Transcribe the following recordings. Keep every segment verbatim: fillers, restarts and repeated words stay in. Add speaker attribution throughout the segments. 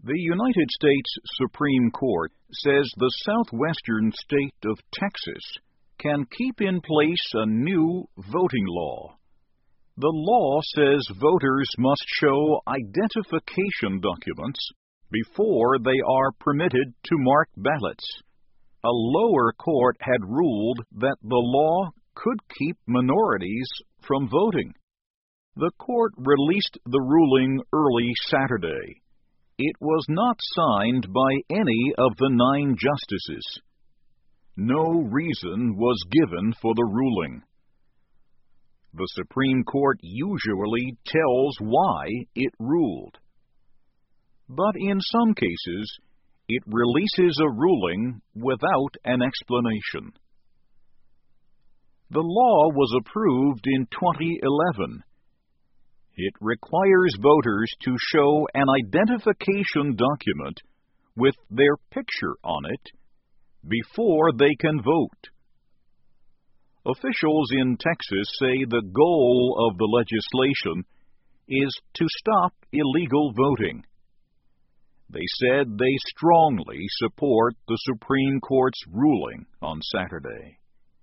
Speaker 1: The United States Supreme Court says the southwestern state of Texas can keep in place a new voting law. The law says voters must show identification documents before they are permitted to mark ballots. A lower court had ruled that the law could keep minorities from voting. The court released the ruling early Saturday. It was not signed by any of the nine justices. No reason was given for the ruling. The Supreme Court usually tells why it ruled. But in some cases, it releases a ruling without an explanation. The law was approved in twenty eleven. It requires voters to show an identification document with their picture on it before they can vote. Officials in Texas say the goal of the legislation is to stop illegal voting. They said they strongly support the Supreme Court's ruling on Saturday.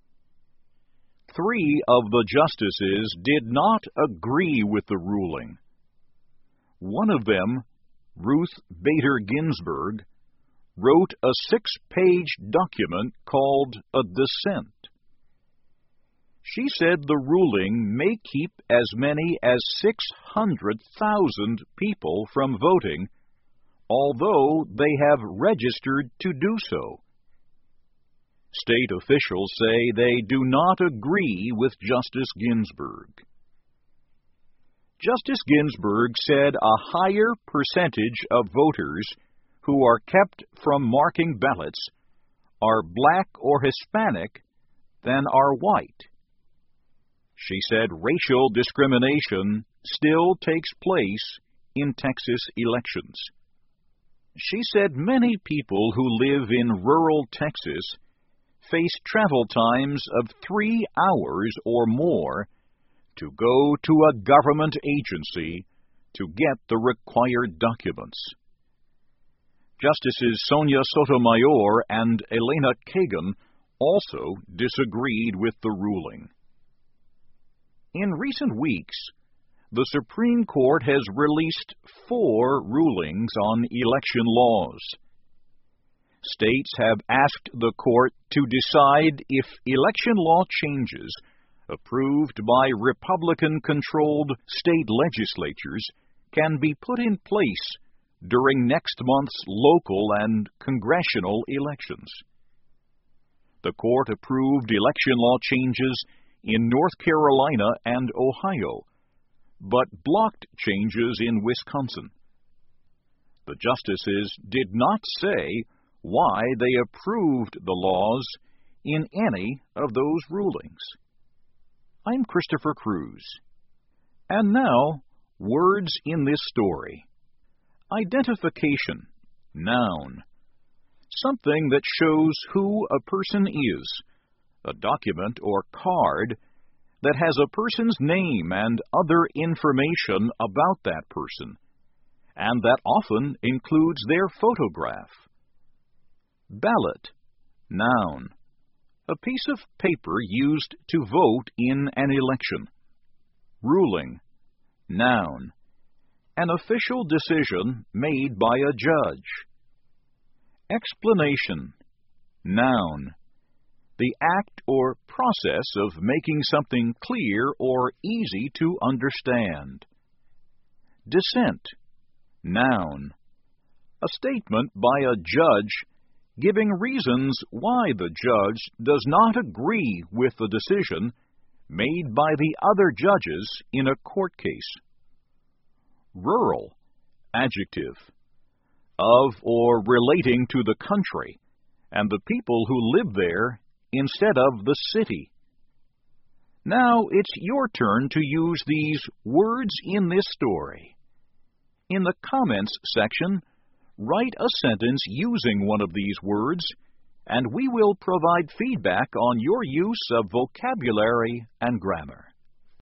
Speaker 1: Three of the justices did not agree with the ruling. One of them, Ruth Bader Ginsburg, wrote a six-page document called a dissent. She said the ruling may keep as many as six hundred thousand people from voting, although they have registered to do so. State officials say they do not agree with Justice Ginsburg. Justice Ginsburg said a higher percentage of voters who are kept from marking ballots are black or Hispanic than are white. She said racial discrimination still takes place in Texas elections. She said many people who live in rural Texas face travel times of three hours or more to go to a government agency to get the required documents. Justices Sonia Sotomayor and Elena Kagan also disagreed with the ruling. In recent weeks, the Supreme Court has released four rulings on election laws. States have asked the court to decide if election law changes approved by Republican-controlled state legislatures can be put in place during next month's local and congressional elections. The court approved election law changes in North Carolina and Ohio, but blocked changes in Wisconsin. The justices did not say why they approved the laws in any of those rulings. I'm Christopher Cruz. And now, words in this story. Identification, noun. Something that shows who a person is, a document or card that has a person's name and other information about that person, and that often includes their photograph. Ballot, noun. A piece of paper used to vote in an election. Ruling, noun. An official decision made by a judge. Explanation, noun. The act or process of making something clear or easy to understand. Dissent, noun. A statement by a judge giving reasons why the judge does not agree with the decision made by the other judges in a court case. Rural, adjective. Of or relating to the country and the people who live there instead of the city. Now it's your turn to use these words in this story. In the comments section, write a sentence using one of these words, and we will provide feedback on your use of vocabulary and grammar.